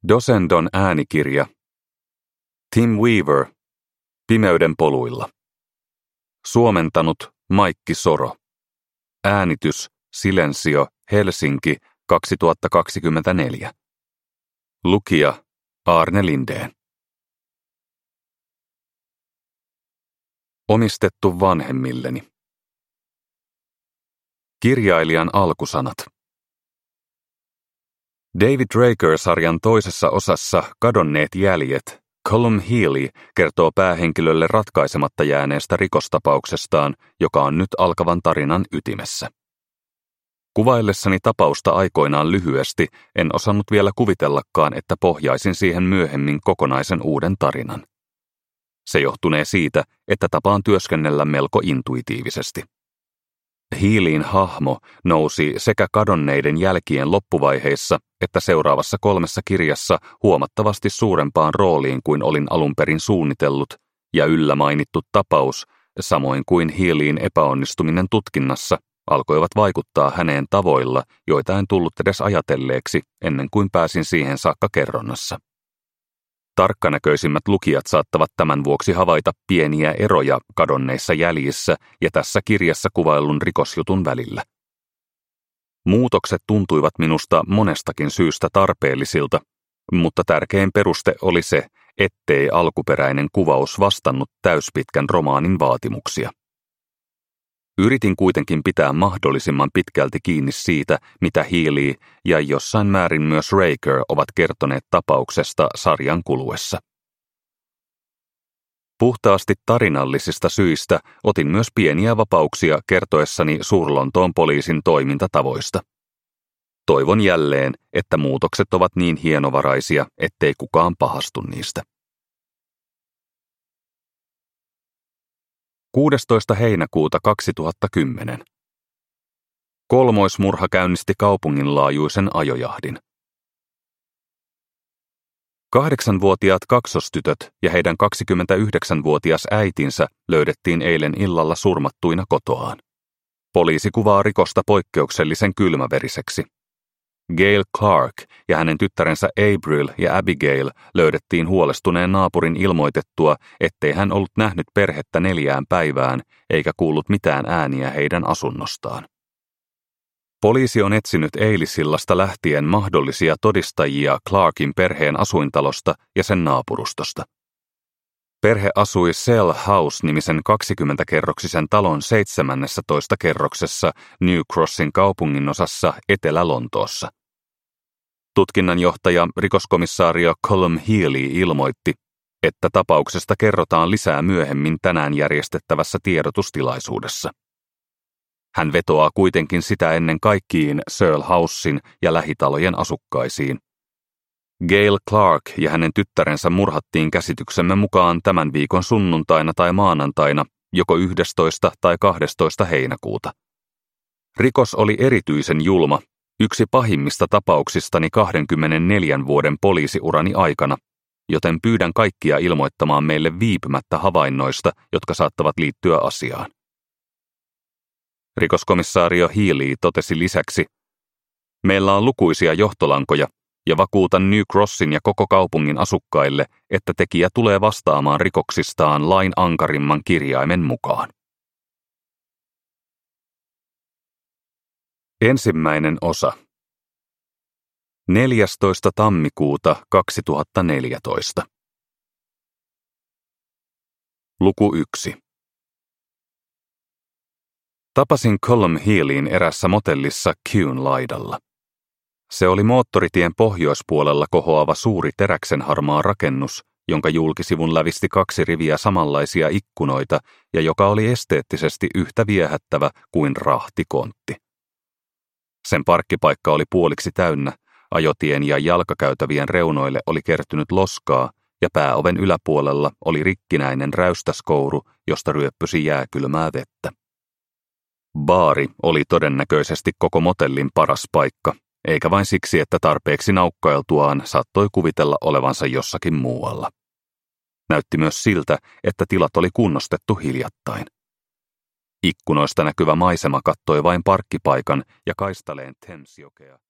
Dosendon äänikirja. Tim Weaver. Pimeyden poluilla. Suomentanut Maikki Soro. Äänitys Silensio, Helsinki, 2024. Lukija Aarne Lindén. Omistettu vanhemmilleni. Kirjailijan alkusanat. David Raker-sarjan toisessa osassa Kadonneet jäljet Callum Healey kertoo päähenkilölle ratkaisematta jääneestä rikostapauksestaan, joka on nyt alkavan tarinan ytimessä. Kuvaillessani tapausta aikoinaan lyhyesti, en osannut vielä kuvitellakaan, että pohjaisin siihen myöhemmin kokonaisen uuden tarinan. Se johtunee siitä, että tapaan työskennellä melko intuitiivisesti. Healeyn hahmo nousi sekä kadonneiden jälkien loppuvaiheissa että seuraavassa 3 kirjassa huomattavasti suurempaan rooliin kuin olin alun perin suunnitellut, ja yllä mainittu tapaus, samoin kuin Healeyn epäonnistuminen tutkinnassa, alkoivat vaikuttaa häneen tavoilla, joita en tullut edes ajatelleeksi ennen kuin pääsin siihen saakka kerronnassa. Tarkkanäköisimmät lukijat saattavat tämän vuoksi havaita pieniä eroja kadonneissa jäljissä ja tässä kirjassa kuvaillun rikosjutun välillä. Muutokset tuntuivat minusta monestakin syystä tarpeellisilta, mutta tärkein peruste oli se, ettei alkuperäinen kuvaus vastannut täyspitkän romaanin vaatimuksia. Yritin kuitenkin pitää mahdollisimman pitkälti kiinni siitä, mitä Healey ja jossain määrin myös Raker ovat kertoneet tapauksesta sarjan kuluessa. Puhtaasti tarinallisista syistä otin myös pieniä vapauksia kertoessani Suur-Lontoon poliisin toimintatavoista. Toivon jälleen, että muutokset ovat niin hienovaraisia, ettei kukaan pahastu niistä. 16. heinäkuuta 2010. Kolmoismurha käynnisti kaupunginlaajuisen ajojahdin. 8-vuotiaat kaksostytöt ja heidän 29-vuotias äitinsä löydettiin eilen illalla surmattuina kotoaan. Poliisi kuvaa rikosta poikkeuksellisen kylmäveriseksi. Gail Clark ja hänen tyttärensä Avril ja Abigail löydettiin huolestuneen naapurin ilmoitettua, ettei hän ollut nähnyt perhettä 4 päivään eikä kuullut mitään ääniä heidän asunnostaan. Poliisi on etsinyt eilisillasta lähtien mahdollisia todistajia Clarkin perheen asuintalosta ja sen naapurustosta. Perhe asui Cell House-nimisen 20-kerroksisen talon 17. kerroksessa New Crossin kaupunginosassa Etelä-Lontoossa. Tutkinnanjohtaja rikoskomissaario Callum Healey ilmoitti, että tapauksesta kerrotaan lisää myöhemmin tänään järjestettävässä tiedotustilaisuudessa. Hän vetoaa kuitenkin sitä ennen kaikkiin Searle Housen ja lähitalojen asukkaisiin. Gail Clark ja hänen tyttärensä murhattiin käsityksemme mukaan tämän viikon sunnuntaina tai maanantaina, joko 11. tai 12. heinäkuuta. Rikos oli erityisen julma, yksi pahimmista tapauksistani 24 vuoden poliisiurani aikana, joten pyydän kaikkia ilmoittamaan meille viipymättä havainnoista, jotka saattavat liittyä asiaan. Rikoskomissaario Healey totesi lisäksi, meillä on lukuisia johtolankoja, ja vakuutan New Crossin ja koko kaupungin asukkaille, että tekijä tulee vastaamaan rikoksistaan lain ankarimman kirjaimen mukaan. Ensimmäinen osa. 14. tammikuuta 2014. Luku 1. Tapasin Callum Healeyn erässä motellissa Kewn laidalla. Se oli moottoritien pohjoispuolella kohoava suuri teräksenharmaa rakennus, jonka julkisivun lävisti 2 riviä samanlaisia ikkunoita ja joka oli esteettisesti yhtä viehättävä kuin rahtikontti. Sen parkkipaikka oli puoliksi täynnä, ajotien ja jalkakäytävien reunoille oli kertynyt loskaa ja pääoven yläpuolella oli rikkinäinen räystäskouru, josta ryöppysi jääkylmää vettä. Baari oli todennäköisesti koko motellin paras paikka, eikä vain siksi, että tarpeeksi naukkailtuaan saattoi kuvitella olevansa jossakin muualla. Näytti myös siltä, että tilat oli kunnostettu hiljattain. Ikkunoista näkyvä maisema kattoi vain parkkipaikan ja kaistaleen Thamesjokea.